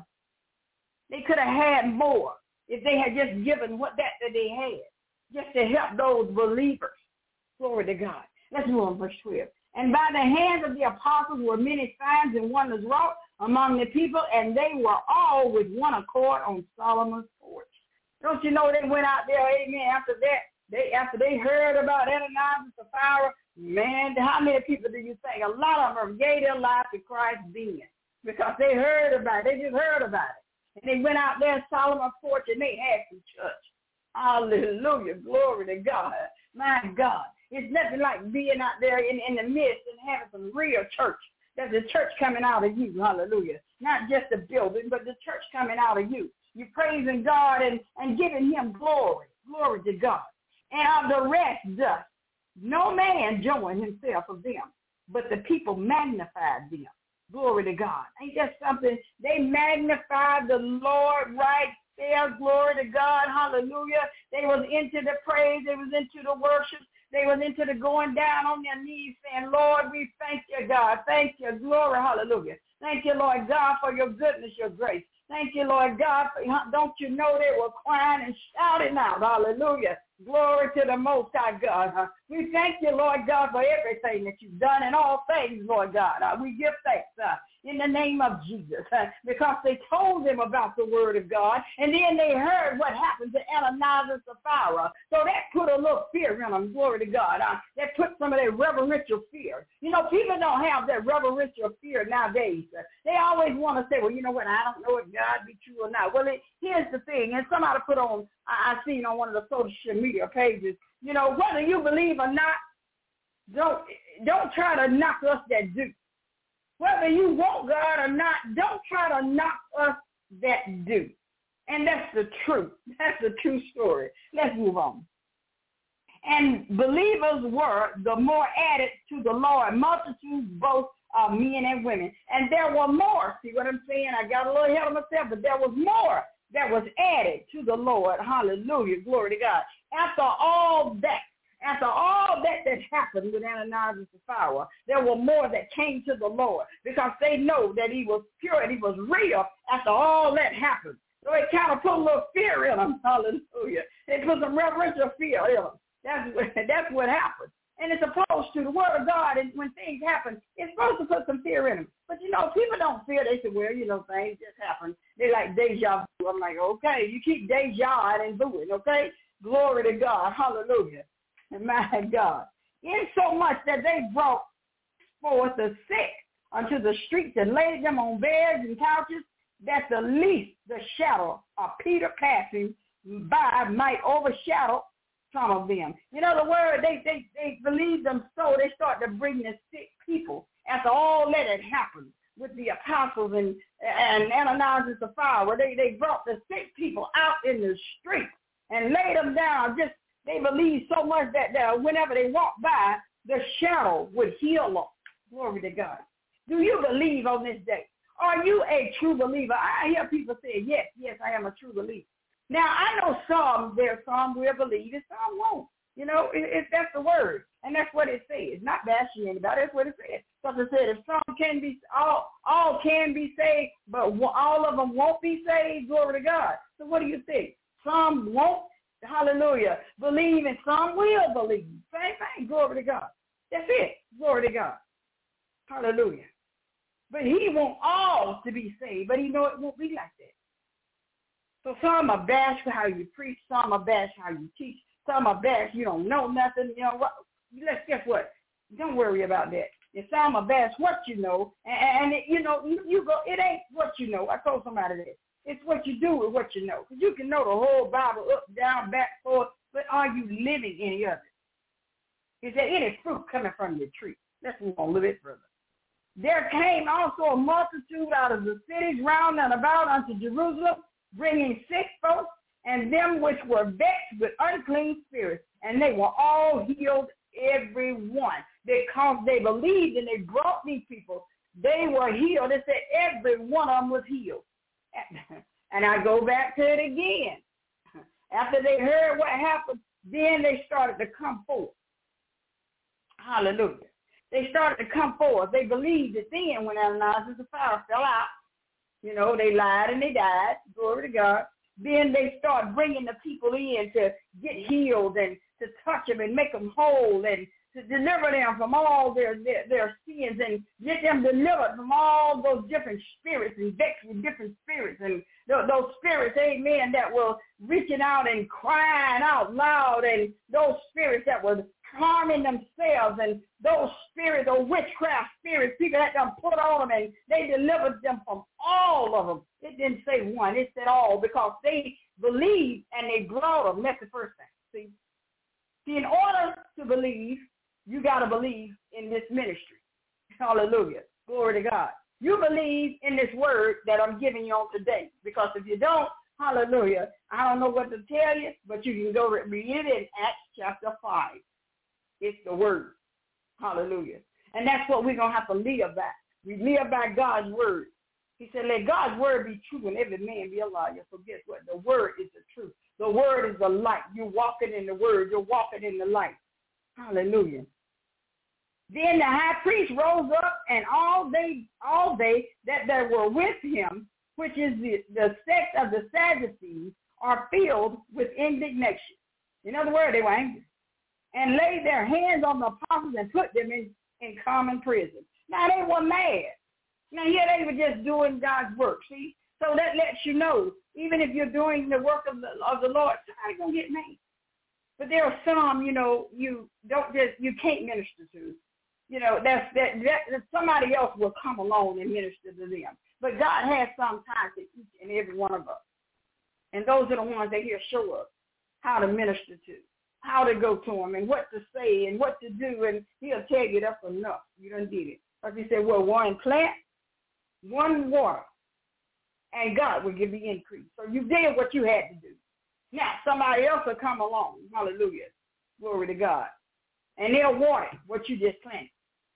They could have had more if they had just given what that they had, just to help those believers. Glory to God. Let's move on, verse 12. And by the hands of the apostles were many signs and wonders wrought among the people, and they were all with one accord on Solomon's porch. Don't you know they went out there, amen, after that, after they heard about Ananias and Sapphira, man, how many people do you think? A lot of them gave their life to Christ then because they heard about it. They just heard about it. And they went out there in Solomon's porch and they had some church. Hallelujah. Glory to God. My God. It's nothing like being out there in the midst and having some real church. There's a church coming out of you. Hallelujah. Not just a building, but the church coming out of you. You're praising God and giving him glory. Glory to God. And of the rest thus, no man joined himself of them, but the people magnified them. Glory to God. Ain't that something? They magnified the Lord right there. Glory to God. Hallelujah. They was into the praise. They was into the worship. They was into the going down on their knees saying, Lord, we thank you, God. Thank you. Glory. Hallelujah. Thank you, Lord God, for your goodness, your grace. Thank you, Lord God. Don't you know they were crying and shouting out? Hallelujah. Glory to the Most High God. We thank you, Lord God, for everything that you've done and all things, Lord God. We give thanks in the name of Jesus because they told them about the word of God, and then they heard what happened to Ananias and Sapphira. So that put a little fear in them, glory to God. That put some of their reverential fear. You know, people don't have that reverential fear nowadays. They always want to say, well, you know what, I don't know if God be true or not. Well, here's the thing, and somebody put on, I seen on one of the social media pages, you know, whether you believe or not, don't try to knock us that do. Whether you want God or not, don't try to knock us that do. And that's the truth. That's the true story. Let's move on. And believers were the more added to the Lord, multitudes both men and women. And there were more. See what I'm saying? I got a little ahead of myself, but there was more that was added to the Lord. Hallelujah. Glory to God. After all that happened with Ananias and Sapphira, there were more that came to the Lord because they know that he was pure and he was real after all that happened. So it kind of put a little fear in them. Hallelujah. It put some reverential fear in them. That's what happened. And it's opposed to the word of God. And when things happen, it's supposed to put some fear in them. But, you know, people don't fear. They say, well, you know, things just happen. They like deja vu. I'm like, okay, you keep deja and booing, okay? Glory to God. Hallelujah. And my God. In so much that they brought forth the sick unto the streets and laid them on beds and couches, that the least the shadow of Peter passing by might overshadow some of them. You know, the word, they believed them, so they started to bring the sick people after all that had happened with the apostles and Ananias and Sapphira. They brought the sick people out in the street and laid them down. Just they believed so much that whenever they walked by, the shadow would heal them. Glory to God. Do you believe on this day? Are you a true believer? I hear people say, yes, I am a true believer. Now, I know some will believe and some won't. You know, that's the word. And that's what it says. Not bashing anybody. That's what it says. Because it said if some can be, all can be saved, but all of them won't be saved, glory to God. So what do you think? Some won't, hallelujah, believe and some will believe. Same thing, glory to God. That's it, glory to God. Hallelujah. But he wants all to be saved, but he know it won't be like that. So some are bashed for how you preach, some are bashed how you teach, some are bashed you don't know nothing. You know what? Let's guess what? Don't worry about that. And some are bashed what you know, and it, you know, you go. It ain't what you know. I told somebody that. It's what you do with what you know. Because you can know the whole Bible up, down, back, forth, but are you living any of it? Is there any fruit coming from your tree? Let's move on a little bit further. There came also a multitude out of the cities round and about unto Jerusalem, bringing sick folks and them which were vexed with unclean spirits, and they were all healed, every one. Because they believed and they brought these people, they were healed. It said every one of them was healed. And I go back to it again. After they heard what happened, then they started to come forth. Hallelujah. They started to come forth. They believed it then when Ananias and Sapphira fell out. You know, they lied and they died. Glory to God. Then they start bringing the people in to get healed and to touch them and make them whole and to deliver them from all their sins and get them delivered from all those different spirits and vexed with different spirits and those spirits, amen, that were reaching out and crying out loud, and those spirits that were harming themselves, and those spirits, those witchcraft spirits, people had them put on them, and they delivered them from all of them. It didn't say one, it said all, because they believed and they brought them. That's the first thing. See, in order to believe, you got to believe in this ministry. Hallelujah. Glory to God. You believe in this word that I'm giving you on today, because if you don't, hallelujah, I don't know what to tell you, but you can go read it in Acts chapter 5. It's the word. Hallelujah. And that's what we're going to have to live by. We live by God's word. He said, let God's word be true and every man be a liar. So guess what? The word is the truth. The word is the light. You're walking in the word. You're walking in the light. Hallelujah. Then the high priest rose up, and all they that were with him, which is the sect of the Sadducees, are filled with indignation. In other words, they were angry, and laid their hands on the apostles and put them in common prison. Now, they were mad. Now, here they were just doing God's work, see? So that lets you know, even if you're doing the work of the Lord, somebody's going to get mad. But there are some, you know, you can't minister to. You know, that somebody else will come along and minister to them. But God has some time to each and every one of us. And those are the ones that He'll show us how to minister to, how to go to them, and what to say and what to do. And He'll tell you that's enough. You done did it. Like He said, well, one plant, one water, and God will give the increase. So you did what you had to do. Now, somebody else will come along. Hallelujah. Glory to God. And they'll water what you just planted.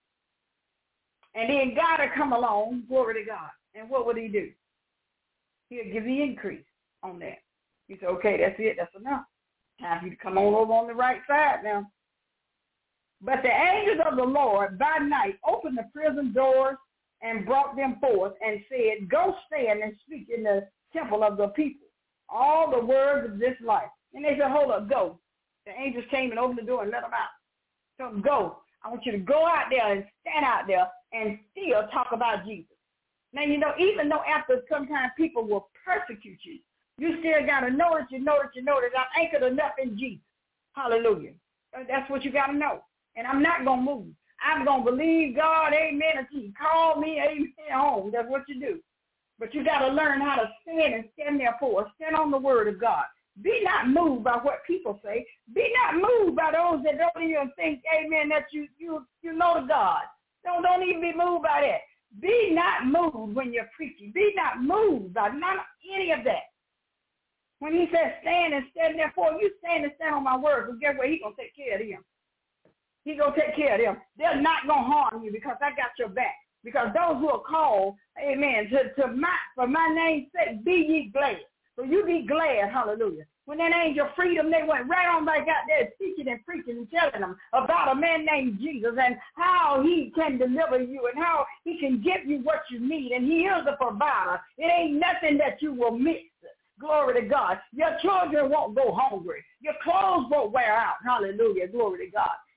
And then God will come along, glory to God. And what would He do? He'll give the increase on that. He said, okay, that's it. That's enough. Time for you to come on over on the right side now. But the angels of the Lord by night opened the prison doors and brought them forth and said, go stand and speak in the temple of the people all the words of this life. And they said, hold up, go. The angels came and opened the door and let them out. So go. I want you to go out there and stand out there and still talk about Jesus. Now, you know, even though after sometimes people will persecute you, you still got to know that I'm anchored enough in Jesus. Hallelujah. That's what you got to know. And I'm not going to move. I'm going to believe God, amen, until He call me, amen, home. That's what you do. But you got to learn how to stand and stand there for. Stand on the word of God. Be not moved by what people say. Be not moved by those that don't even think, amen, that you know the God. Don't even be moved by that. Be not moved when you're preaching. Be not moved by not any of that. When He says stand and stand there for, you stand and stand on my word. But guess what? He's going to take care of them. He's going to take care of them. They're not going to harm you because I got your back. Because those who are called, amen, for my name's sake, be ye glad. So you be glad, hallelujah. When that angel freedom, they went right on back out there teaching and preaching and telling them about a man named Jesus and how He can deliver you and how He can give you what you need. And He is the provider. It ain't nothing that you will miss. Glory to God. Your children won't go hungry. Your clothes won't wear out. Hallelujah. Glory to God.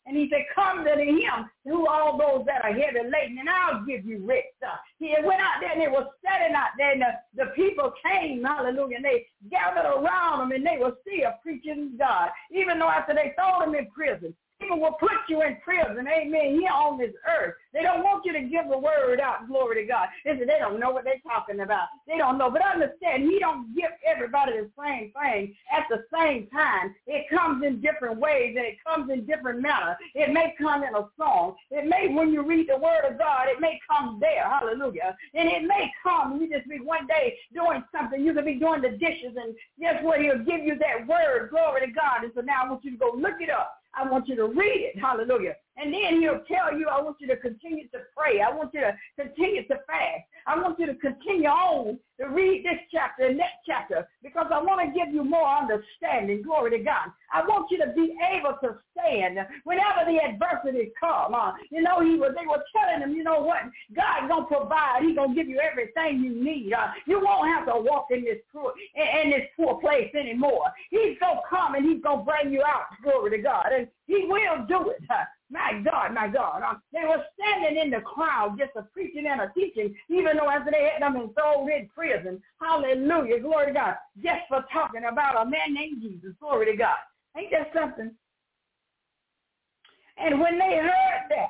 And he said, come to him, who all those that are heavy laden, and I'll give you rest. He went out there, and they were standing out there, and the people came, hallelujah, and they gathered around him, and they were still preaching God. Even though after they throw him in prison, people will put you in prison, amen, here on this earth. They don't want you to give the word out, glory to God. They don't know what they're talking about. They don't know. But understand, he don't give everybody the same thing at the same time. It comes in different ways, and it comes in different manners. It may come in a song. It may, when you read the word of God, it may come there, hallelujah. And it may come, you just be one day doing something. You could be doing the dishes, and guess what? He'll give you that word, glory to God. And so now I want you to go look it up. I want you to read it, hallelujah. And then he'll tell you, I want you to continue to pray. I want you to continue to fast. I want you to continue on to read this chapter and that chapter, because I want to give you more understanding, glory to God. I want you to be able to stand whenever the adversity comes. They were telling him, you know what, God's going to provide. He's going to give you everything you need. You won't have to walk in this poor place anymore. He's going to come and he's going to bring you out, glory to God. And he will do it. My God, my God. They were standing in the crowd just a preaching and a teaching, even though after they had them thrown in prison. Hallelujah. Glory to God. Just for talking about a man named Jesus. Glory to God. Ain't that something? And when they heard that,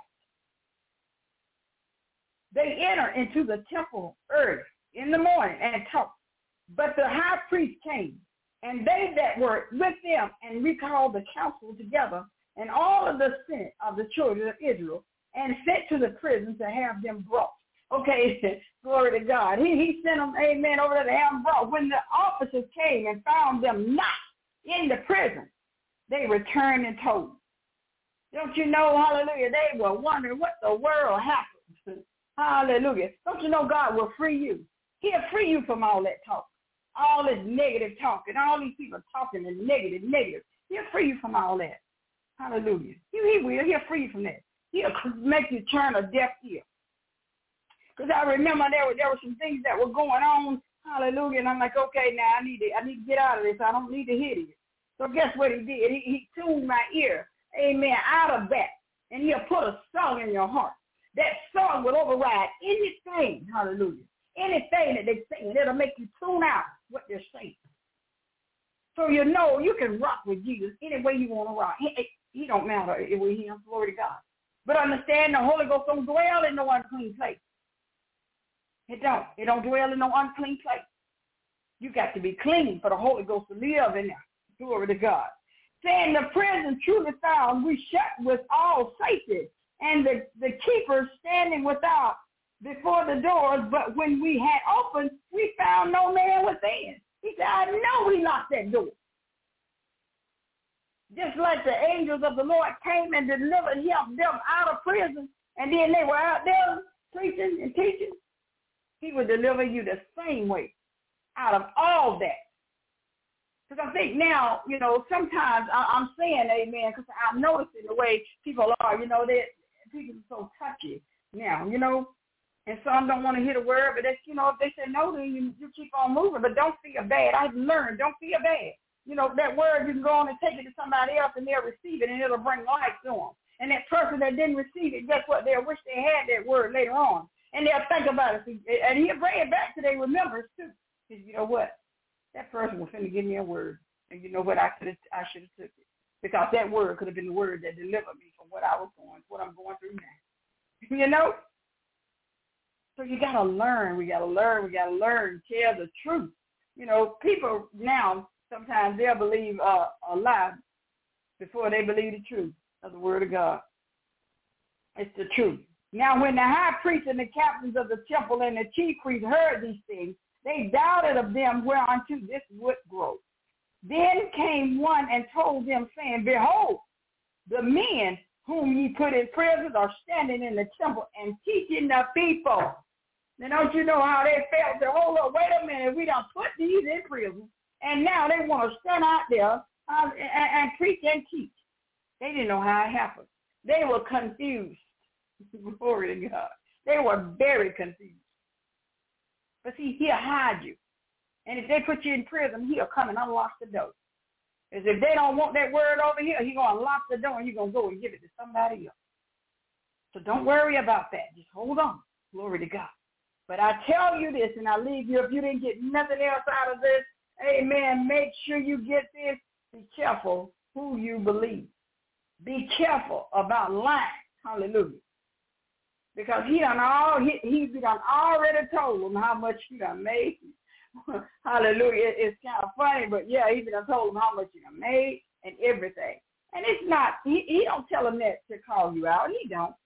they entered into the temple early in the morning and talked. But the high priest came, and they that were with them, and recalled the council together, and all of the senate of the children of Israel, and sent to the prison to have them brought. Okay, glory to God. He sent them, amen, over there to have them brought. When the officers came and found them not in the prison, they returned and told. Don't you know, hallelujah, they were wondering what the world happened. Hallelujah. Don't you know God will free you? He'll free you from all that talk, all this negative talk, and all these people talking and negative. He'll free you from all that. Hallelujah. He will. He'll free you from that. He'll make you turn a deaf ear. Because I remember there were some things that were going on. Hallelujah. And I'm like, okay, now I need to get out of this. I don't need to hear this. So guess what he did? He tuned my ear, amen, out of that. And he'll put a song in your heart. That song will override anything, hallelujah, anything that they're saying. It'll make you tune out what they're saying. So you know you can rock with Jesus any way you want to rock. He don't matter with him, glory to God. But understand, the Holy Ghost don't dwell in no unclean place. It don't. It don't dwell in no unclean place. You got to be clean for the Holy Ghost to live in there. Glory to God. Saying the prison truly found we shut with all safety, and the keepers standing without before the doors, but when we had opened, we found no man within. He said, I know we locked that door. Just like the angels of the Lord came and delivered them out of prison, and then they were out there preaching and teaching, he would deliver you the same way out of all that. Because I think now, sometimes I'm saying amen, because I'm noticing the way people are, that people are so touchy now, and some don't want to hear the word, but that's, if they say no, then you keep on moving, but don't feel bad. I've learned, don't feel bad. That word, you can go on and take it to somebody else, and they'll receive it, and it'll bring life to them. And that person that didn't receive it, guess what? They'll wish they had that word later on, and they'll think about it, and he'll bring it back to their remembrance, too. Because you know what? That person was finna give me a word, and you know what? I should have took it, because that word could have been the word that delivered me from what I'm going through now. So you got to learn. We got to learn. Tell the truth. People now, sometimes they'll believe a lie before they believe the truth of the word of God. It's the truth. Now, when the high priest and the captains of the temple and the chief priests heard these things, they doubted of them whereunto this would grow. Then came one and told them, saying, Behold, the men whom ye put in prison are standing in the temple and teaching the people. Now, don't you know how they felt? They hold up, wait a minute, we done put these in prison, and now they want to stand out there and preach and teach. They didn't know how it happened. They were confused. Glory to God. They were very confused. But see, he'll hide you. And if they put you in prison, he'll come and unlock the door. As if they don't want that word over here, he's going to lock the door and you're going to go and give it to somebody else. So don't worry about that. Just hold on. Glory to God. But I tell you this, and I leave you, if you didn't get nothing else out of this, amen, make sure you get this. Be careful who you believe. Be careful about lying. Hallelujah. Because he done already told them how much he done made. Hallelujah. It's kind of funny, but yeah, he done told them how much he done made and everything. And it's not, he don't tell them that to call you out. He don't.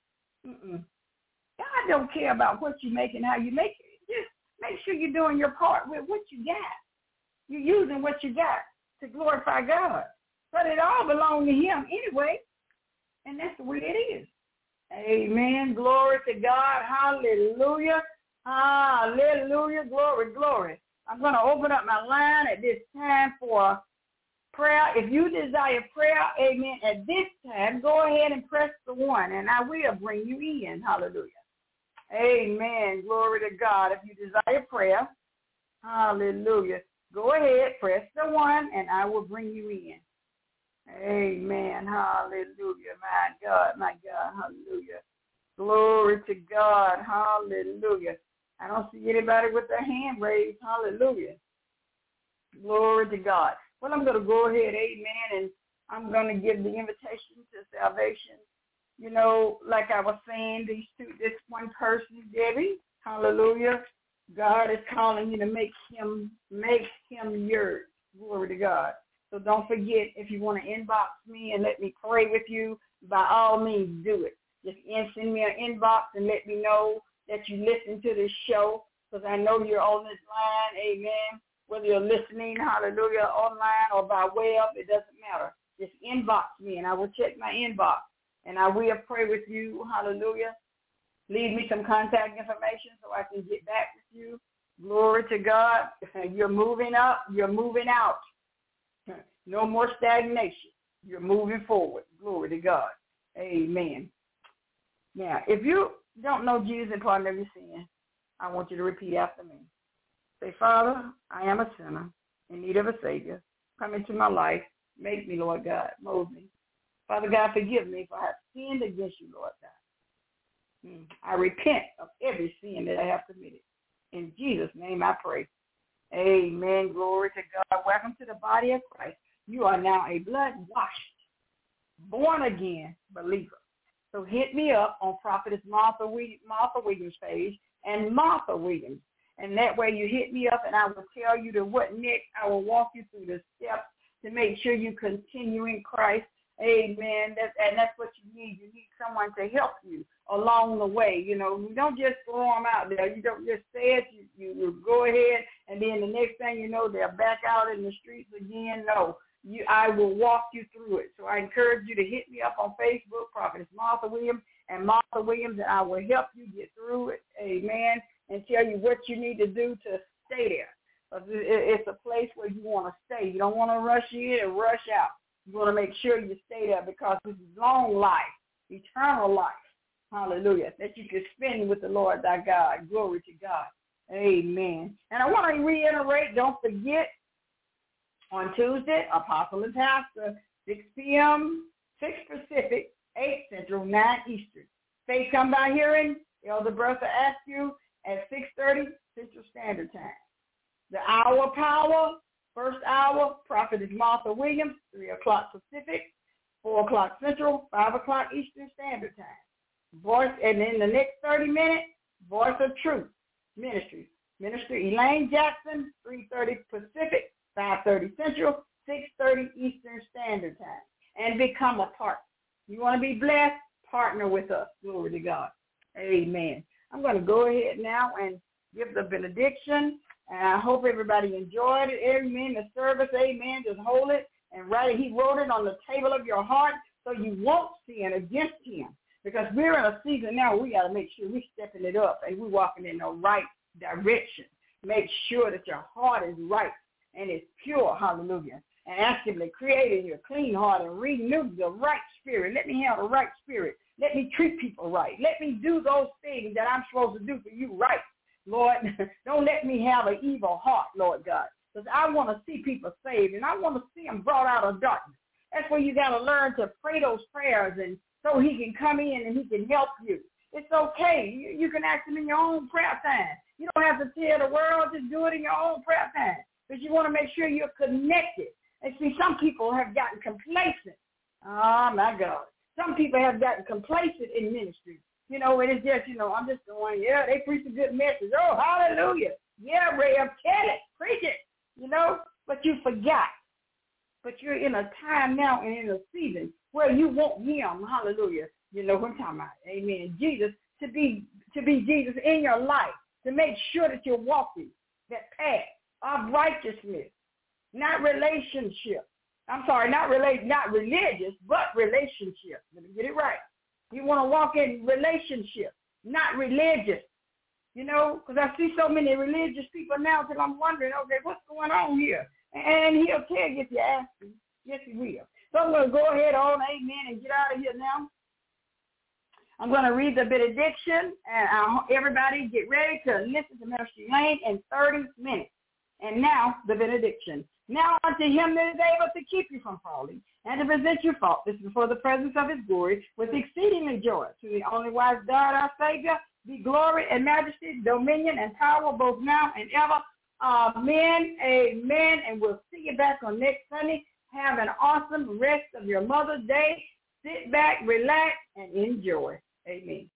God don't care about what you make and how you make it. Just make sure you're doing your part with what you got. You're using what you got to glorify God. But it all belongs to him anyway. And that's the way it is. Amen. Glory to God. Hallelujah. Hallelujah. Glory, glory. I'm going to open up my line at this time for prayer. If you desire prayer, amen, at this time, go ahead and press the 1, and I will bring you in. Hallelujah. Amen. Glory to God. If you desire prayer, hallelujah, go ahead, press the 1, and I will bring you in. Amen. Hallelujah. My God, hallelujah. Glory to God. Hallelujah. I don't see anybody with their hand raised. Hallelujah. Glory to God. Well, I'm going to go ahead, amen, and I'm going to give the invitation to salvation. You know, like I was saying, this one person, Debbie, hallelujah, God is calling you to make him yours. Glory to God. So don't forget, if you want to inbox me and let me pray with you, by all means do it. Just send me an inbox and let me know that you listen to this show, because I know you're on this line, amen. Whether you're listening, hallelujah, online or by web, it doesn't matter. Just inbox me, and I will check my inbox, and I will pray with you, hallelujah. Leave me some contact information so I can get back with you. Glory to God. You're moving up. You're moving out. No more stagnation. You're moving forward. Glory to God. Amen. Now, if you don't know Jesus and pardon of your sin, I want you to repeat after me. Say, Father, I am a sinner in need of a Savior. Come into my life. Make me, Lord God. Mold me. Father God, forgive me if I have sinned against you, Lord God. I repent of every sin that I have committed. In Jesus' name I pray. Amen. Glory to God. Welcome to the body of Christ. You are now a blood-washed, born-again believer. So hit me up on Prophetess Martha Williams' page and Martha Williams. And that way you hit me up and I will tell you to what next. I will walk you through the steps to make sure you continue in Christ. Amen. That's what you need. You need someone to help you along the way. You know, you don't just throw them out there. You don't just say it. You go ahead, and then the next thing you know, they're back out in the streets again. No, I will walk you through it. So I encourage you to hit me up on Facebook, Prophetess Martha Williams, and Martha Williams, and I will help you get through it. Amen. And tell you what you need to do to stay there. It's a place where you want to stay. You don't want to rush in and rush out. You want to make sure you stay there because this is long life, eternal life. Hallelujah. That you can spend with the Lord thy God. Glory to God. Amen. And I want to reiterate, don't forget, on Tuesday, Apostle and Pastor, 6 p.m., 6 Pacific, 8 Central, 9 Eastern. Faith come by hearing. Elder Bertha Askew at 6:30 Central Standard Time. The hour of power, first hour, Prophetess Martha Williams, 3 o'clock Pacific, 4 o'clock Central, 5 o'clock Eastern Standard Time. Voice, and in the next 30 minutes, Voice of Truth Ministry. Minister Elaine Jackson, 3:30 Pacific, 5:30 Central, 6:30 Eastern Standard Time. And become a partner. You want to be blessed? Partner with us. Glory to God. Amen. I'm going to go ahead now and give the benediction. And I hope everybody enjoyed it. Amen. The service, amen. Just hold it and write it. He wrote it on the table of your heart so you won't sin against him. Because we're in a season now where we got to make sure we're stepping it up and we're walking in the right direction. Make sure that your heart is right and it's pure. Hallelujah. And ask him to create in you a clean heart and renew the right spirit. Let me have the right spirit. Let me treat people right. Let me do those things that I'm supposed to do for you right. Lord, don't let me have an evil heart, Lord God. because I want to see people saved, and I want to see them brought out of darkness. That's where you got to learn to pray those prayers, and so he can come in and he can help you. It's okay. You can ask him in your own prayer time. You don't have to tell the world, just do it in your own prayer time, because you want to make sure you're connected. And see, some people have gotten complacent. Oh, my God. Some people have gotten complacent in ministry. And it's just, I'm just going, yeah, they preach a good message. Oh, hallelujah. Yeah, Ray, tell it, preach it, but you forgot. But you're in a time now and in a season where you want him, hallelujah, what I'm talking about, amen, Jesus, to be Jesus in your life, to make sure that you're walking that path of righteousness, not relationship. I'm sorry, not religious, but relationship. Let me get it right. You want to walk in relationship, not religious. Because I see so many religious people now that I'm wondering, okay, what's going on here? And he'll tell you if you ask him. Yes, he will. So I'm going to go ahead on, amen, and get out of here now. I'm going to read the benediction, and everybody get ready to listen to Ministry Lane in 30 minutes. And now, the benediction. Now unto him that is able to keep you from falling and to present you faultless before the presence of his glory with exceedingly joy. To the only wise God, our Savior, be glory and majesty, dominion and power both now and ever. Amen, amen. And we'll see you back on next Sunday. Have an awesome rest of your Mother's Day. Sit back, relax, and enjoy. Amen.